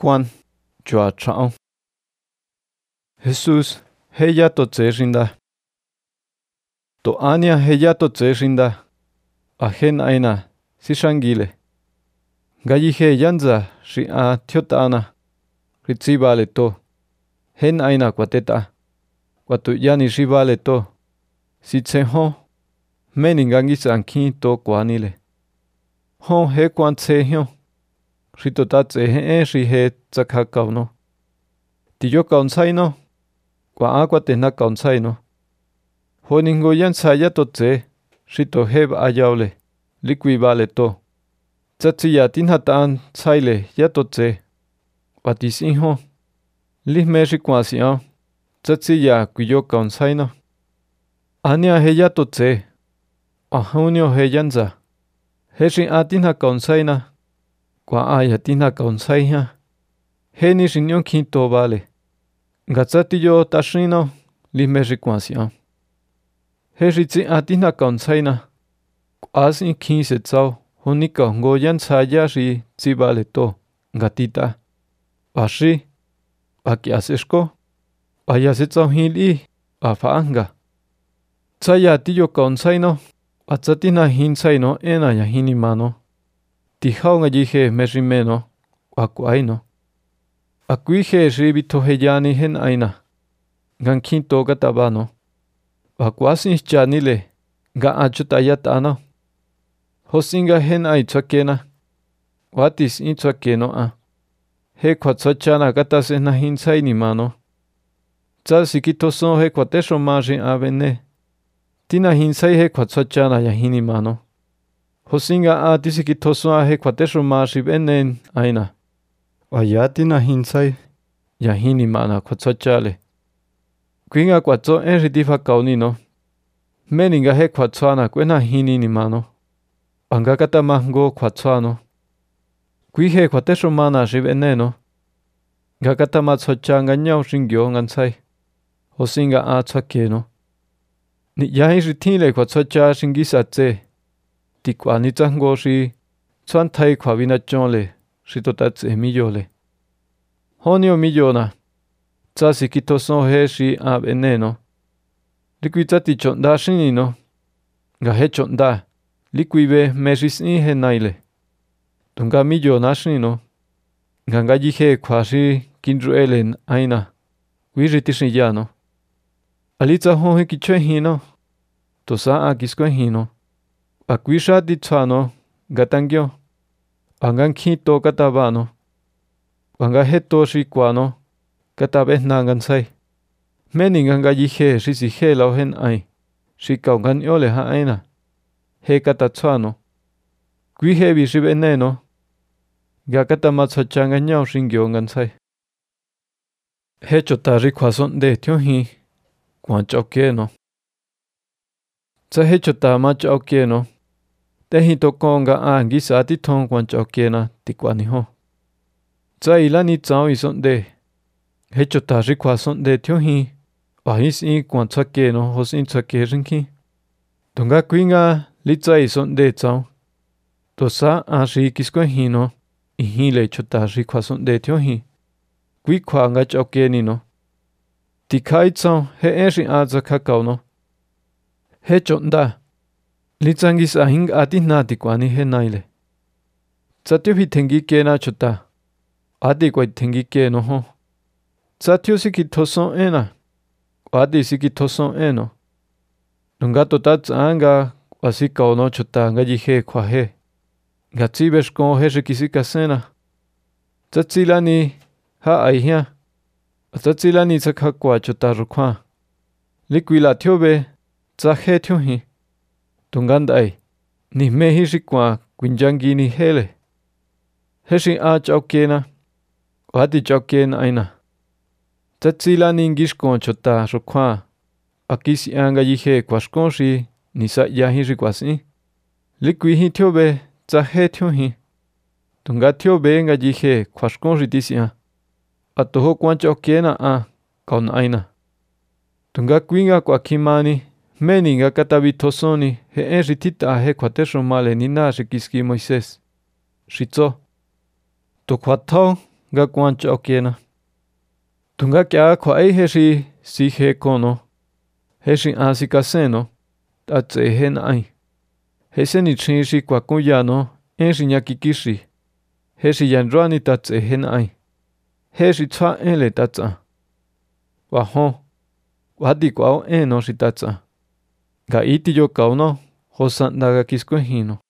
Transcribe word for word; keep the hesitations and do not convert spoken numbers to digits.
Juan chua chao. Jesús heya to tse rinda. To ania heya to tse rinda. Ahen aina sishangile. Gayihe yanza shi a thiotana. Ritzibale to. Hen aina kwateta. Kwatu yani shibale to. Sitseho. Meningangis anki to kwanile. Hon he kwan tsehyo. Rito tatse he e shi he tsakha kauno. Tiyo kaunsai no. Kwa akwa tena kaunsai no. Honingo yan saya to tse. Rito heb ayaule. Likwi vale to. Tsatsi ya tinhatan tsaile ya to tse. Watis inho. Lihme shi kwa siya. Tsatsi ya kuyo kaunsai no. Ania he ya to tse. Ahunyo he yanza. He shi a tinha kaunsai na. Kwa aya tinha kaunsai ha. He ni shinyon kinto vale. Gatsati yo tashino. Lihme shi kwa siya. He shi tsi a tinha kaunsai na. Kwa sin kin se tsao. Honika ngo yan saya shi tsi vale to. Gatita. Washi. Waki aseshko. Waya se tsao hili. Wafaanga. Tsaya tiyo kaunsai no. Atsatina hinsai no ena ya hini mano. Tihao nga jihe meshime no. Wakuai no. Akui he ribito heyani hen aina. Gan kinto gataba no. Wakuasin chanile. Ga achutayata no. Hosinga hen ai tsakena. Watis in tsakeno a. He kwa tsachana gatase na hinsai ni mano. Tsa sikito son he kwa tesho maji avene. Tina hinsai he kwa tsachana ya hini mano. Hosinga a tisikito son a he kwa tesho maji venen aina. Waya tina hinsai ya hini mana kwa tsachale. Kuinga kwa tso enri difa kauni no. Meninga he kwa tsana kwena hini ni mano. Anga kata mango kwa tsano. Kui he kwa tesho mana shivene no. Gakata matsochanga nyao shingyo ngansai. Hosinga a tsake no. Ni yahi ritile kwa tsocha shingisa tse. Tikwa ni tsango shi. Tsantai kwa vina chonle. Shitotatse miyole. Honio miyona. Tsasi kito son he shi a veneno. Likui tsati chonda shini no. Ga he chonda. Likui ve meshis in he naile. Tunga miyona shini no. Ganga jihe kwa shi kindruelen aina. Wiritishin ya no. Alitza hon he kichwe hino. Tosa a kiskwe hino. Akwisha di tsano. Gatangyo. Angan kito katabano. Anga heto shi kwano. Katabes nangansai. Meninganga jihe shisi he lao hen ai. Shikaungan yole ha aina. He katatsano. Kui he vi shiveneno. Gakata matsachanga nyao shingyo ngansai. He chotari kwa son de tyo hi. Kwan choke no. Tsa he chota ma choke no. Te hi tokonga a ngisa ati thong kwan choke na tikwani ho. Tsa ila ni tsao i son de. He chotari kwa son de tyo hi. Wahis i kwan choke no hos in choke rinki. Tunga kuinga li tsa i son de tsao. Tosa a shi kiskwe hi no. I hi le chotari kwa son de tyo hi. Kui kwa nga choke ni no. Tikai tsao he enshi a zaka kao no. He chonda. Litsangis a hing ati nati kwani he naile. Tsatyo hi tengi ke na chota. Adi kwai tengi ke no ho. Tsatyo siki toson ena. Adi siki toson eno. Nunga tota tsanga wasi kao no chota nga jihe kwa he. Gatsi beshkon he shikisika sena. Tsatsila ni ha ai hia. Tsatsila ni tsakha kwa chota rukwa. Likwi la tyobe. Tsakhe tyo hi. Tungandai. Ni mehi shikwa kwinjangi ni hele. Heshi a chauke na. Wadi chauke na aina. Tsatsila ni ngishkon chota rukwa. Akisi anga jihe kwa shkonshi. Nisa yahi rikwa si. Likwi hi tyobe. Tsakhe tyo hi. Tunga tyobe nga jihe kwa shkonshi tisia. Atoho kwan chauke na a. Kaun aina. Tunga kuinga kwa kimani. Meninga katabi tosoni. He enri tita he kwa tesho male ni na shikiski Moises. Shitzo. To kwa tau. nga kuan chokena. Tunga kya khuai he shi si he kono. He shi a si kaseno. Ta tse he na ai. He se ni chin shi kwa kuyano. En shi nyakikishi. He shi yanruani ta tse he na ai. He shi tswa en le ta tsa. Wa hon. Wadi kwao en no shi ta tsa. Ga iti yo kao no. Hosan daga kiskwe hino.